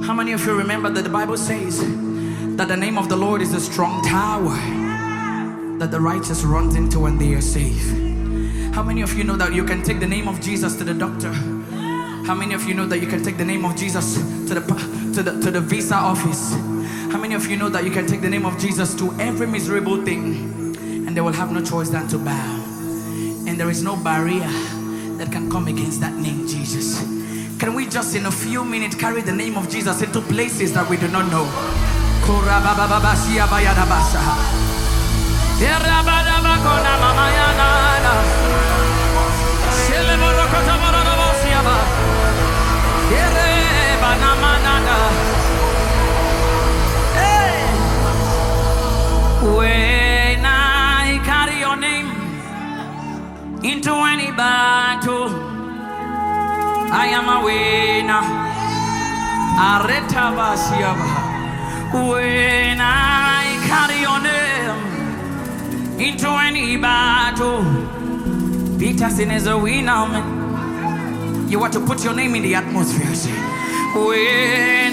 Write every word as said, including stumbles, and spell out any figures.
How many of you remember that the Bible says that the name of the Lord is a strong tower that the righteous runs into and they are safe? How many of you know that you can take the name of Jesus to the doctor? How many of you know that you can take the name of Jesus to the to the to the visa office? How many of you know that you can take the name of Jesus to every miserable thing and they will have no choice than to bow? And there is no barrier that can come against that name, Jesus. Can we just in a few minutes carry the name of Jesus into places that we do not know? When I carry your name into any battle, I am a winner. When I carry your name into any battle, Peterson is a winner, man. You want to put your name in the atmosphere. When